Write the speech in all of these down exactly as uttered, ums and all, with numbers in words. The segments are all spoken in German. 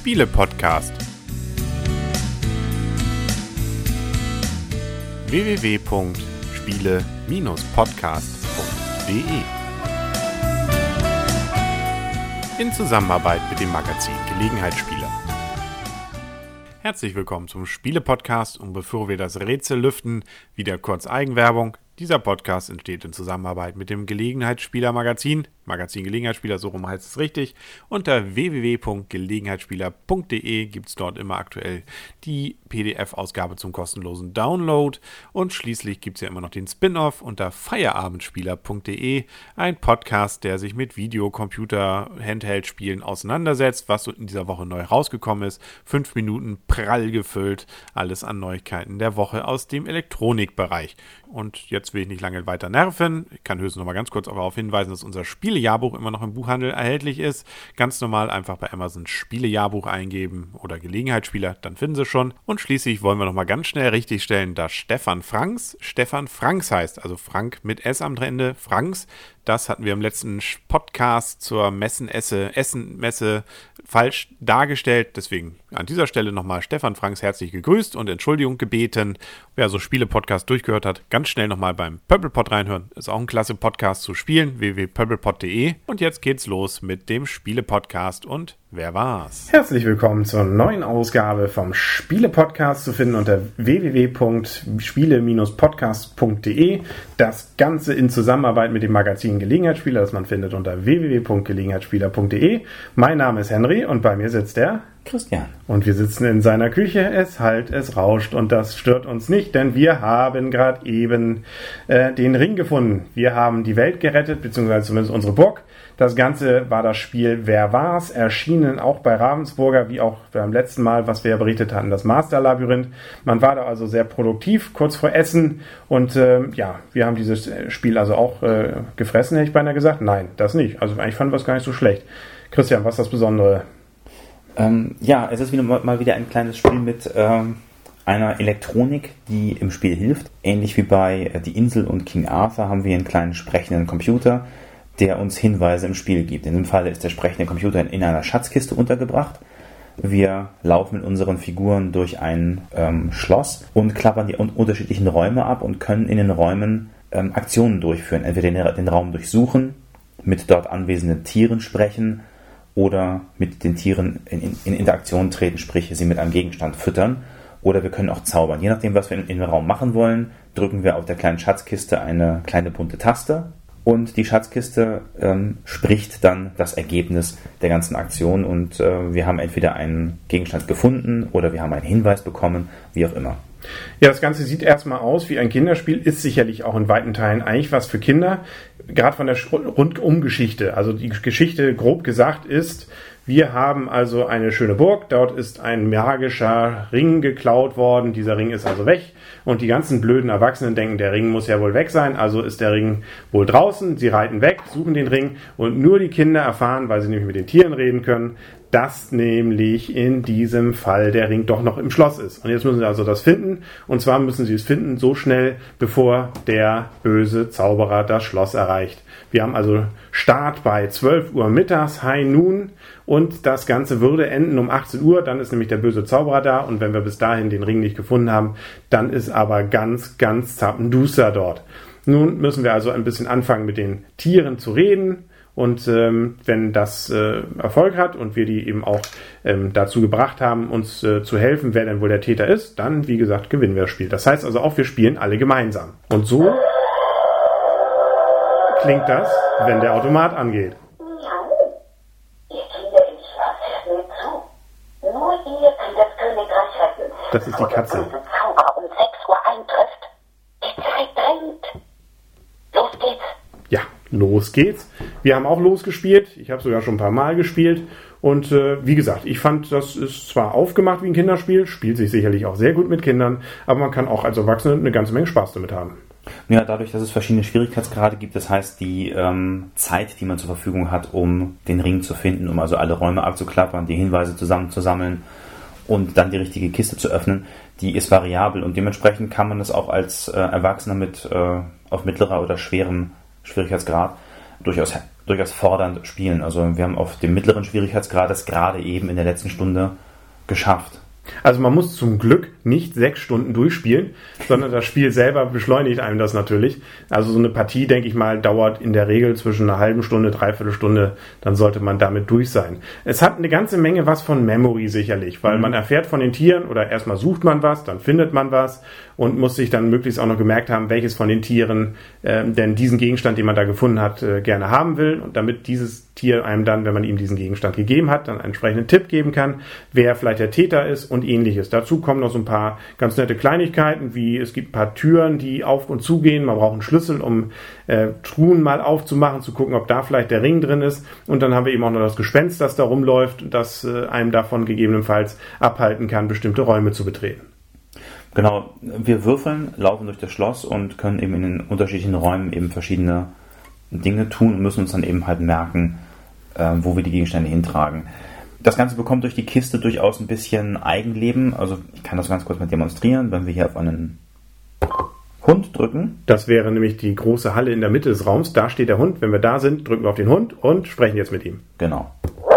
Spiele-Podcast. w w w punkt spiele Bindestrich podcast punkt d e in Zusammenarbeit mit dem Magazin Gelegenheitsspieler. Herzlich willkommen zum Spiele-Podcast und bevor wir das Rätsel lüften, wieder kurz Eigenwerbung. Dieser Podcast entsteht in Zusammenarbeit mit dem Gelegenheitsspieler-Magazin, Magazin Gelegenheitsspieler, so rum heißt es richtig. Unter w w w punkt gelegenheitsspieler punkt d e gibt es dort immer aktuell die P D F-Ausgabe zum kostenlosen Download. Und schließlich gibt es ja immer noch den Spin-Off unter feierabendspieler punkt d e, ein Podcast, der sich mit Video-, Computer-, Handheld-Spielen auseinandersetzt, was so in dieser Woche neu rausgekommen ist. Fünf Minuten prall gefüllt, alles an Neuigkeiten der Woche aus dem Elektronikbereich. Und jetzt will ich nicht lange weiter nerven. Ich kann höchstens noch mal ganz kurz darauf hinweisen, dass unser Spielejahrbuch immer noch im Buchhandel erhältlich ist. Ganz normal einfach bei Amazon Spielejahrbuch eingeben oder Gelegenheitsspieler, dann finden Sie schon. Und schließlich wollen wir noch mal ganz schnell richtigstellen, dass Stefan Franks Stefan Franks heißt. Also Frank mit S am Ende, Franks. Das hatten wir im letzten Podcast zur Messen-Esse, Essen-Messe falsch dargestellt. Deswegen an dieser Stelle nochmal Stefan Franks herzlich gegrüßt und Entschuldigung gebeten. Wer so Spiele-Podcast durchgehört hat, ganz schnell nochmal beim Pöppelpott reinhören. Ist auch ein klasse Podcast zu spielen, w w w punkt pöppelpott punkt d e. Und jetzt geht's los mit dem Spiele-Podcast und wer war's? Herzlich willkommen zur neuen Ausgabe vom Spiele-Podcast, zu finden unter w w w punkt spiele Bindestrich podcast punkt d e. Das Ganze in Zusammenarbeit mit dem Magazin Gelegenheitsspieler, das man findet unter w w w punkt gelegenheitsspieler punkt d e. Mein Name ist Henry und bei mir sitzt der Christian. Und wir sitzen in seiner Küche, es halt, es rauscht und das stört uns nicht, denn wir haben gerade eben äh, den Ring gefunden. Wir haben die Welt gerettet, beziehungsweise zumindest unsere Burg. Das Ganze war das Spiel Wer war's? Erschienen auch bei Ravensburger, wie auch beim letzten Mal, was wir ja berichtet hatten, das Master-Labyrinth. Man war da also sehr produktiv, kurz vor Essen. Und äh, ja, wir haben dieses Spiel also auch äh, gefressen, hätte ich beinahe gesagt. Nein, das nicht. Also eigentlich fanden wir es gar nicht so schlecht. Christian, was ist das Besondere? Ähm, ja, es ist wieder, mal wieder ein kleines Spiel mit ähm, einer Elektronik, die im Spiel hilft. Ähnlich wie bei äh, Die Insel und King Arthur haben wir einen kleinen sprechenden Computer, der uns Hinweise im Spiel gibt. In dem Fall ist der sprechende Computer in, in einer Schatzkiste untergebracht. Wir laufen mit unseren Figuren durch ein ähm, Schloss und klappern die un- unterschiedlichen Räume ab und können in den Räumen ähm, Aktionen durchführen. Entweder den, den Raum durchsuchen, mit dort anwesenden Tieren sprechen oder mit den Tieren in, in, in Interaktion treten, sprich sie mit einem Gegenstand füttern. Oder wir können auch zaubern. Je nachdem, was wir in, in dem Raum machen wollen, drücken wir auf der kleinen Schatzkiste eine kleine bunte Taste und die Schatzkiste ähm, spricht dann das Ergebnis der ganzen Aktion und äh, wir haben entweder einen Gegenstand gefunden oder wir haben einen Hinweis bekommen, wie auch immer. Ja, das Ganze sieht erstmal aus wie ein Kinderspiel, ist sicherlich auch in weiten Teilen eigentlich was für Kinder, gerade von der Rundumgeschichte. Also die Geschichte, grob gesagt, ist, wir haben also eine schöne Burg, dort ist ein magischer Ring geklaut worden, dieser Ring ist also weg und die ganzen blöden Erwachsenen denken, der Ring muss ja wohl weg sein, also ist der Ring wohl draußen, sie reiten weg, suchen den Ring und nur die Kinder erfahren, weil sie nämlich mit den Tieren reden können, dass nämlich in diesem Fall der Ring doch noch im Schloss ist. Und jetzt müssen sie also das finden. Und zwar müssen sie es finden so schnell, bevor der böse Zauberer das Schloss erreicht. Wir haben also Start bei zwölf Uhr mittags, High Noon. Und das Ganze würde enden um achtzehn Uhr. Dann ist nämlich der böse Zauberer da. Und wenn wir bis dahin den Ring nicht gefunden haben, dann ist aber ganz, ganz zappenduster dort. Nun müssen wir also ein bisschen anfangen, mit den Tieren zu reden. Und ähm, wenn das äh, Erfolg hat und wir die eben auch ähm, dazu gebracht haben, uns äh, zu helfen, wer denn wohl der Täter ist, dann, wie gesagt, gewinnen wir das Spiel. Das heißt also auch, wir spielen alle gemeinsam. Und so klingt das, wenn der Automat angeht. Das ist die Katze. Wenn der Zauberer um sechs Uhr eintrifft, die Zeit drängt. Los geht's. Ja, los geht's. Wir haben auch losgespielt. Ich habe sogar schon ein paar Mal gespielt. Und äh, wie gesagt, ich fand, das ist zwar aufgemacht wie ein Kinderspiel, spielt sich sicherlich auch sehr gut mit Kindern, aber man kann auch als Erwachsene eine ganze Menge Spaß damit haben. Ja, dadurch, dass es verschiedene Schwierigkeitsgrade gibt, das heißt, die ähm, Zeit, die man zur Verfügung hat, um den Ring zu finden, um also alle Räume abzuklappern, die Hinweise zusammenzusammeln und dann die richtige Kiste zu öffnen, die ist variabel und dementsprechend kann man das auch als äh, Erwachsener mit äh, auf mittlerer oder schwerem Schwierigkeitsgrad durchaus, durchaus fordernd spielen. Also wir haben auf dem mittleren Schwierigkeitsgrad das gerade eben in der letzten Stunde geschafft. Also man muss zum Glück nicht sechs Stunden durchspielen, sondern das Spiel selber beschleunigt einem das natürlich. Also so eine Partie, denke ich mal, dauert in der Regel zwischen einer halben Stunde, dreiviertel Stunde, dann sollte man damit durch sein. Es hat eine ganze Menge was von Memory sicherlich, weil mhm. man erfährt von den Tieren oder erstmal sucht man was, dann findet man was und muss sich dann möglichst auch noch gemerkt haben, welches von den Tieren äh, denn diesen Gegenstand, den man da gefunden hat, äh, gerne haben will. Und damit dieses Tier einem dann, wenn man ihm diesen Gegenstand gegeben hat, dann einen entsprechenden Tipp geben kann, wer vielleicht der Täter ist und ähnliches. Dazu kommen noch so ein paar ganz nette Kleinigkeiten, wie es gibt ein paar Türen, die auf und zugehen. Man braucht einen Schlüssel, um äh, Truhen mal aufzumachen, zu gucken, ob da vielleicht der Ring drin ist. Und dann haben wir eben auch noch das Gespenst, das da rumläuft, das äh, einem davon gegebenenfalls abhalten kann, bestimmte Räume zu betreten. Genau, wir würfeln, laufen durch das Schloss und können eben in den unterschiedlichen Räumen eben verschiedene Dinge tun und müssen uns dann eben halt merken, äh, wo wir die Gegenstände hintragen. Das Ganze bekommt durch die Kiste durchaus ein bisschen Eigenleben. Also ich kann das ganz kurz mal demonstrieren, wenn wir hier auf einen Hund drücken. Das wäre nämlich die große Halle in der Mitte des Raums. Da steht der Hund. Wenn wir da sind, drücken wir auf den Hund und sprechen jetzt mit ihm. Genau.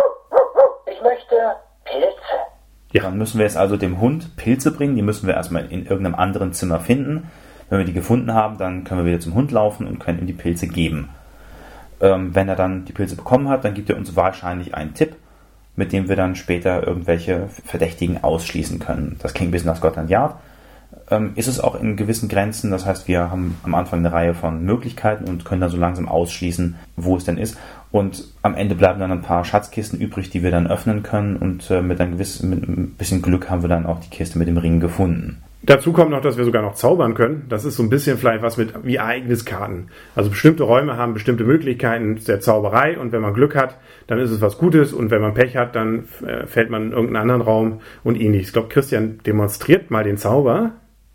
Ich möchte Pilze. Ja. Dann müssen wir jetzt also dem Hund Pilze bringen. Die müssen wir erstmal in irgendeinem anderen Zimmer finden. Wenn wir die gefunden haben, dann können wir wieder zum Hund laufen und können ihm die Pilze geben. Ähm, wenn er dann die Pilze bekommen hat, dann gibt er uns wahrscheinlich einen Tipp, mit dem wir dann später irgendwelche Verdächtigen ausschließen können. Das klingt ein bisschen nach Scotland Yard. Ähm, ist es auch in gewissen Grenzen. Das heißt, wir haben am Anfang eine Reihe von Möglichkeiten und können dann so langsam ausschließen, wo es denn ist. Und am Ende bleiben dann ein paar Schatzkisten übrig, die wir dann öffnen können. Und äh, mit, ein gewiss, mit ein bisschen Glück haben wir dann auch die Kiste mit dem Ring gefunden. Dazu kommt noch, dass wir sogar noch zaubern können. Das ist so ein bisschen vielleicht was mit wie Ereigniskarten. Also bestimmte Räume haben bestimmte Möglichkeiten der Zauberei und wenn man Glück hat, dann ist es was Gutes und wenn man Pech hat, dann äh, fällt man in irgendeinen anderen Raum und ähnliches. Ich glaube, Christian demonstriert mal den Zauber.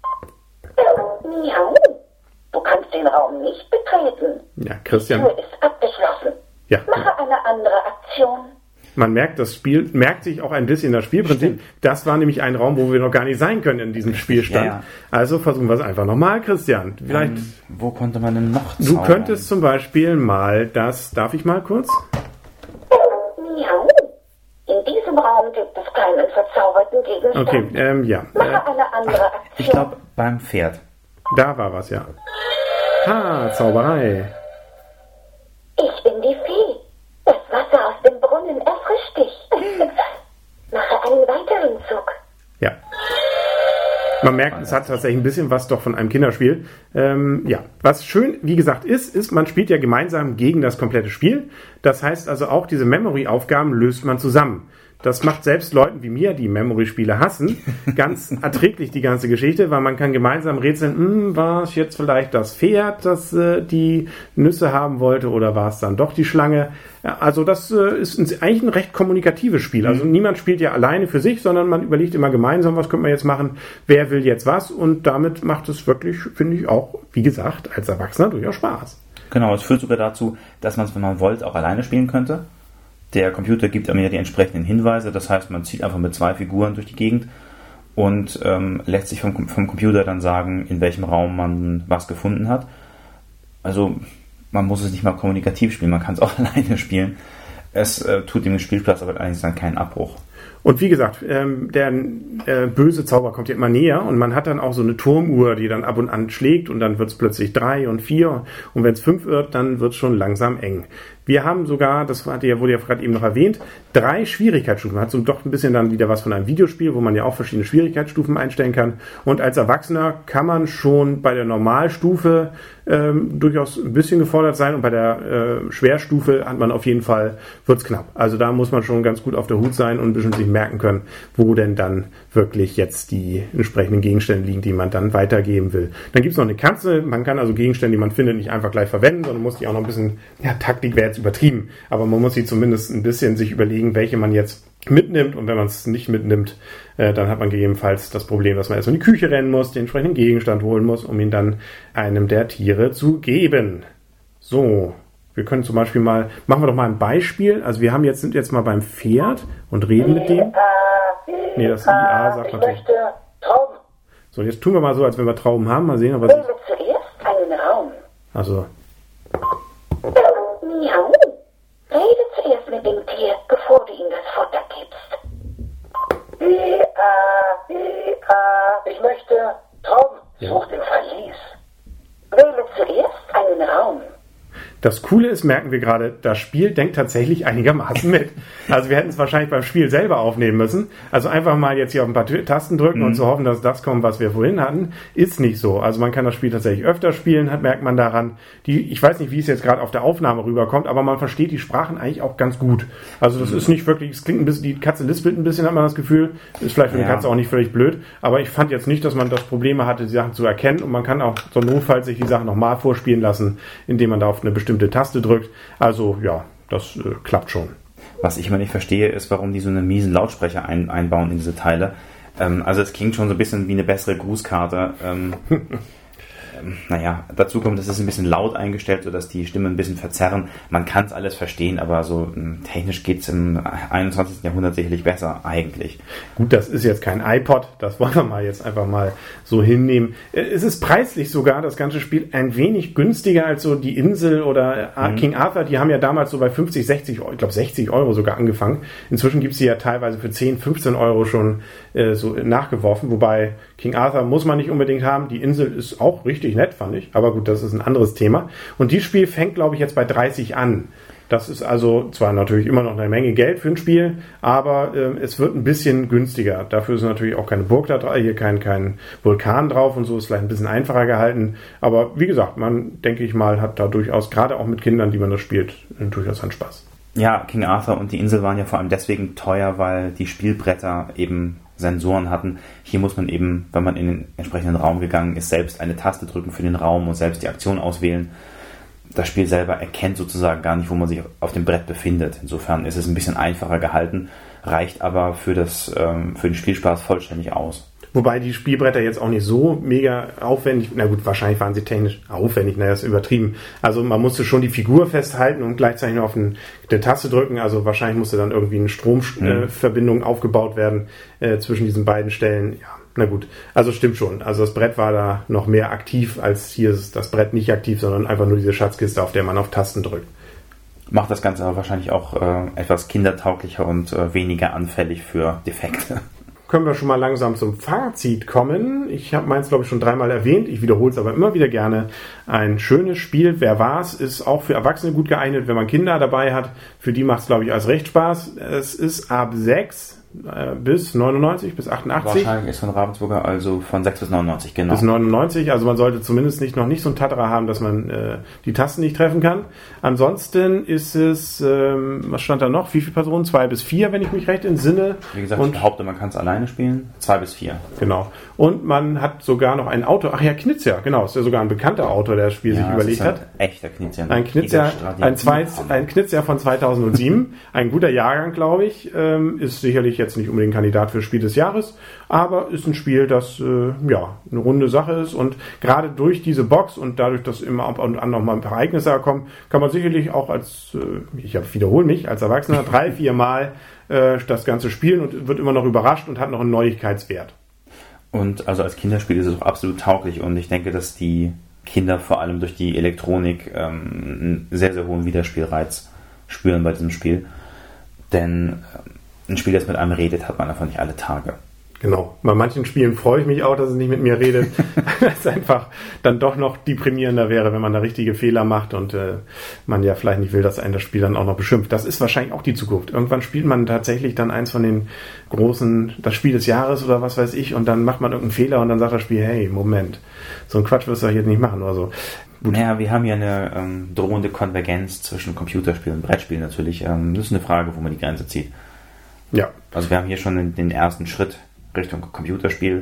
Miau. Du kannst den Raum nicht betreten. Ja, Christian. Die Tür ist abgeschlossen. Ja. Mache eine andere Aktion. Man merkt, das Spiel merkt sich auch ein bisschen das Spielprinzip. Stimmt. Das war nämlich ein Raum, wo wir noch gar nicht sein können in diesem Spielstand. Ja, ja. Also versuchen wir es einfach nochmal, Christian. Vielleicht. Ähm, wo konnte man denn noch zaubern? Du könntest zum Beispiel mal das. Darf ich mal kurz? Miau. In diesem Raum gibt es keinen verzauberten Gegenstand. Okay, ähm, ja. Mache eine andere Aktion. Ich glaube beim Pferd. Da war was, ja. Ha, Zauberei. Ich bin die Fee. Das Wasser aus dem Brunnen erfrischt dich. Mache einen weiteren Zug. Ja. Man merkt, es hat tatsächlich ein bisschen was doch von einem Kinderspiel. Ähm, ja, was schön, wie gesagt, ist, ist, man spielt ja gemeinsam gegen das komplette Spiel. Das heißt also auch diese Memory-Aufgaben löst man zusammen. Das macht selbst Leuten wie mir, die Memory-Spiele hassen, ganz erträglich die ganze Geschichte, weil man kann gemeinsam rätseln, hm, war es jetzt vielleicht das Pferd, das äh, die Nüsse haben wollte oder war es dann doch die Schlange? Ja, also das äh, ist ein, eigentlich ein recht kommunikatives Spiel. Also mhm. niemand spielt ja alleine für sich, sondern man überlegt immer gemeinsam, was könnte man jetzt machen, wer will jetzt was und damit macht es wirklich, finde ich auch, wie gesagt, als Erwachsener durchaus Spaß. Genau, es führt sogar dazu, dass man es, wenn man wollte, auch alleine spielen könnte. Der Computer gibt einem ja die entsprechenden Hinweise, das heißt, man zieht einfach mit zwei Figuren durch die Gegend und ähm, lässt sich vom, vom Computer dann sagen, in welchem Raum man was gefunden hat. Also man muss es nicht mal kommunikativ spielen, man kann es auch alleine spielen. Es äh, tut dem Spielplatz aber allerdings dann keinen Abbruch. Und wie gesagt, ähm, der äh, böse Zauber kommt ja immer näher und man hat dann auch so eine Turmuhr, die dann ab und an schlägt und dann wird es plötzlich drei und vier und wenn es fünf wird, dann wird es schon langsam eng. Wir haben sogar, das hatte ja, wurde ja gerade eben noch erwähnt, drei Schwierigkeitsstufen. Hat so doch ein bisschen dann wieder was von einem Videospiel, wo man ja auch verschiedene Schwierigkeitsstufen einstellen kann. Und als Erwachsener kann man schon bei der Normalstufe ähm, durchaus ein bisschen gefordert sein und bei der äh, Schwerstufe hat man auf jeden Fall, wird's knapp. Also da muss man schon ganz gut auf der Hut sein und ein bisschen sich merken können, wo denn dann wirklich jetzt die entsprechenden Gegenstände liegen, die man dann weitergeben will. Dann gibt's noch eine Katze. Man kann also Gegenstände, die man findet, nicht einfach gleich verwenden, sondern muss die auch noch ein bisschen, ja, Taktik wäre jetzt übertrieben, aber man muss sie zumindest ein bisschen sich überlegen, welche man jetzt mitnimmt und wenn man es nicht mitnimmt, äh, dann hat man gegebenenfalls das Problem, dass man erst in die Küche rennen muss, den entsprechenden Gegenstand holen muss, um ihn dann einem der Tiere zu geben. So, wir können zum Beispiel mal, machen wir doch mal ein Beispiel, also wir haben jetzt, sind jetzt mal beim Pferd und reden mit dem. Nee, das I A sagt natürlich. Trauben. So, jetzt tun wir mal so, als wenn wir Trauben haben, mal sehen, ob wir Wähle zuerst einen Raum. Also Miau. Rede zuerst mit dem Tier, bevor du ihm das Futter gibst. Ia, Ia, ich möchte Trauben. Such den Verlies. Wähle zuerst einen Raum. Das Coole ist, merken wir gerade, das Spiel denkt tatsächlich einigermaßen mit. Also wir hätten es wahrscheinlich beim Spiel selber aufnehmen müssen. Also einfach mal jetzt hier auf ein paar Tasten drücken mhm. und zu hoffen, dass das kommt, was wir vorhin hatten, ist nicht so. Also man kann das Spiel tatsächlich öfter spielen, hat, merkt man daran. Die, ich weiß nicht, wie es jetzt gerade auf der Aufnahme rüberkommt, aber man versteht die Sprachen eigentlich auch ganz gut. Also das mhm. ist nicht wirklich, es klingt ein bisschen, die Katze lispelt ein bisschen, hat man das Gefühl. Ist vielleicht für ja. eine Katze auch nicht völlig blöd, aber ich fand jetzt nicht, dass man das Probleme hatte, die Sachen zu erkennen, und man kann auch so notfalls sich die Sachen nochmal vorspielen lassen, indem man da auf eine bestimmte Taste drückt. Also ja, das äh, klappt schon. Was ich immer nicht verstehe, ist, warum die so einen miesen Lautsprecher ein, einbauen in diese Teile. Ähm, also es klingt schon so ein bisschen wie eine bessere Grußkarte. Ähm, ähm, naja, dazu kommt, es ist ein bisschen laut eingestellt, sodass die Stimmen ein bisschen verzerren. Man kann es alles verstehen, aber so ähm, technisch geht es im einundzwanzigsten Jahrhundert sicherlich besser eigentlich. Gut, das ist jetzt kein iPod, das wollen wir mal jetzt einfach mal so hinnehmen. Es ist preislich sogar, das ganze Spiel, ein wenig günstiger als so die Insel oder mhm. King Arthur. Die haben ja damals so bei fünfzig, sechzig, ich glaube sechzig Euro sogar angefangen. Inzwischen gibt es sie ja teilweise für zehn, fünfzehn Euro schon äh, so nachgeworfen, wobei King Arthur muss man nicht unbedingt haben. Die Insel ist auch richtig nett, fand ich. Aber gut, das ist ein anderes Thema. Und dieses Spiel fängt, glaube ich, jetzt bei dreißig an. Das ist also zwar natürlich immer noch eine Menge Geld für ein Spiel, aber äh, es wird ein bisschen günstiger. Dafür ist natürlich auch keine Burg da drauf, hier kein, kein Vulkan drauf und so, ist vielleicht ein bisschen einfacher gehalten. Aber wie gesagt, man, denke ich mal, hat da durchaus, gerade auch mit Kindern, die man das spielt, durchaus einen Spaß. Ja, King Arthur und die Insel waren ja vor allem deswegen teuer, weil die Spielbretter eben Sensoren hatten. Hier muss man eben, wenn man in den entsprechenden Raum gegangen ist, selbst eine Taste drücken für den Raum und selbst die Aktion auswählen. Das Spiel selber erkennt sozusagen gar nicht, wo man sich auf dem Brett befindet. Insofern ist es ein bisschen einfacher gehalten, reicht aber für, das, ähm, für den Spielspaß vollständig aus. Wobei die Spielbretter jetzt auch nicht so mega aufwendig, na gut, wahrscheinlich waren sie technisch aufwendig, naja, ist übertrieben. Also man musste schon die Figur festhalten und gleichzeitig noch auf eine Taste drücken, also wahrscheinlich musste dann irgendwie eine Stromverbindung mhm. äh, aufgebaut werden äh, zwischen diesen beiden Stellen. Ja, na gut, also stimmt schon. Also das Brett war da noch mehr aktiv, als hier ist das Brett nicht aktiv, sondern einfach nur diese Schatzkiste, auf der man auf Tasten drückt. Macht das Ganze aber wahrscheinlich auch äh, etwas kindertauglicher und äh, weniger anfällig für Defekte. Können wir schon mal langsam zum Fazit kommen. Ich habe meins, glaube ich, schon dreimal erwähnt. Ich wiederhole es aber immer wieder gerne. Ein schönes Spiel. Wer war's? Ist auch für Erwachsene gut geeignet, wenn man Kinder dabei hat. Für die macht es, glaube ich, als recht Spaß. Es ist ab sechs bis neunundneunzig, bis achtundachtzig. Wahrscheinlich ist von Ravensburger, also von sechs bis neunundneunzig, genau. Bis neunundneunzig, also man sollte zumindest nicht noch nicht so ein Tatterer haben, dass man äh, die Tasten nicht treffen kann. Ansonsten ist es, ähm, was stand da noch? Wie viele Personen? Zwei bis vier, wenn ich mich recht entsinne. Wie gesagt, und ich behaupte, man kann es alleine spielen. Zwei bis vier. Genau. Und man hat sogar noch ein Autor, ach ja, Knizia, genau, ist ja sogar ein bekannter Autor, der das Spiel ja, sich überlegt hat. Echter Knizia. Ein Knizia, ein, zwei, ein Knizia von zweitausendsieben, ein guter Jahrgang, glaube ich, ähm, ist sicherlich jetzt nicht unbedingt Kandidat für Spiel des Jahres, aber ist ein Spiel, das äh, ja eine runde Sache ist, und gerade durch diese Box und dadurch, dass immer ab und an noch mal ein paar Ereignisse kommen, kann man sicherlich auch als, äh, ich wiederhole mich, als Erwachsener drei, vier Mal äh, das Ganze spielen und wird immer noch überrascht und hat noch einen Neuigkeitswert. Und also als Kinderspiel ist es auch absolut tauglich, und ich denke, dass die Kinder vor allem durch die Elektronik ähm, einen sehr, sehr hohen Wiederspielreiz spüren bei diesem Spiel. Denn ein Spiel, das mit einem redet, hat man einfach nicht alle Tage. Genau. Bei manchen Spielen freue ich mich auch, dass es nicht mit mir redet, weil es einfach dann doch noch deprimierender wäre, wenn man da richtige Fehler macht und äh, man ja vielleicht nicht will, dass einen das Spiel dann auch noch beschimpft. Das ist wahrscheinlich auch die Zukunft. Irgendwann spielt man tatsächlich dann eins von den großen, das Spiel des Jahres oder was weiß ich, und dann macht man irgendeinen Fehler und dann sagt das Spiel, hey, Moment, so einen Quatsch wirst du jetzt nicht machen oder so. Gut. Naja, wir haben ja eine ähm, drohende Konvergenz zwischen Computerspielen und Brettspielen natürlich. Ähm, das ist eine Frage, wo man die Grenze zieht. Ja. Also wir haben hier schon den ersten Schritt Richtung Computerspiel.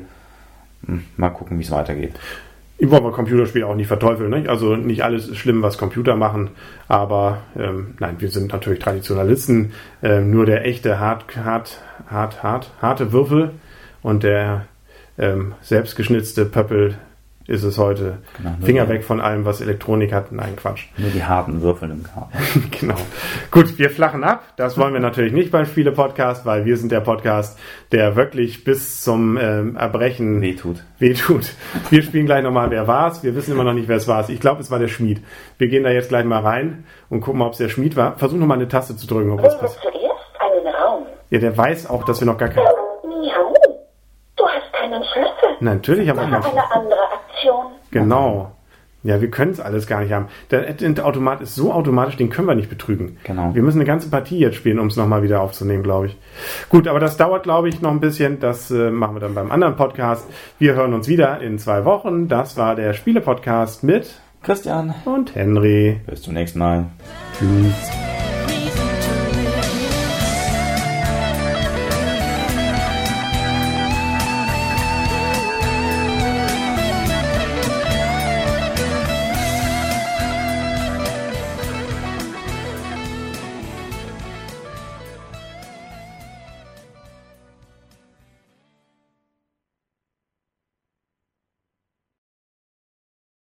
Mal gucken, wie es weitergeht. Ich wollte Computerspiele auch nicht verteufeln, nicht? Also nicht alles ist schlimm, was Computer machen, aber ähm, nein, wir sind natürlich Traditionalisten. Ähm, nur der echte hart, hart, hart, hart, harte Würfel und der ähm, selbstgeschnitzte Pöppel ist es heute. Genau, Finger weg von allem, was Elektronik hat. Nein, Quatsch. Nur die harten Würfel im Kabel. Genau. Gut, wir flachen ab. Das wollen wir natürlich nicht beim Spiele-Podcast, weil wir sind der Podcast, der wirklich bis zum ähm, Erbrechen wehtut. wehtut. Wir spielen gleich nochmal, wer war's. Wir wissen immer noch nicht, wer es war. Ich glaube, es war der Schmied. Wir gehen da jetzt gleich mal rein und gucken mal, ob es der Schmied war. Versuch nochmal eine Taste zu drücken, ob was passiert. Zuerst einen Raum. Ja, der weiß auch, dass wir noch gar keinen... Miau. Du hast keinen Schlüssel. Natürlich haben wir keinen Schlüssel. Eine andere Aktion. Genau. Ja, wir können es alles gar nicht haben. Der Automat ist so automatisch, den können wir nicht betrügen. Genau. Wir müssen eine ganze Partie jetzt spielen, um es nochmal wieder aufzunehmen, glaube ich. Gut, aber das dauert, glaube ich, noch ein bisschen. Das äh, machen wir dann beim anderen Podcast. Wir hören uns wieder in zwei Wochen. Das war der Spiele-Podcast mit Christian und Henry. Bis zum nächsten Mal. Tschüss.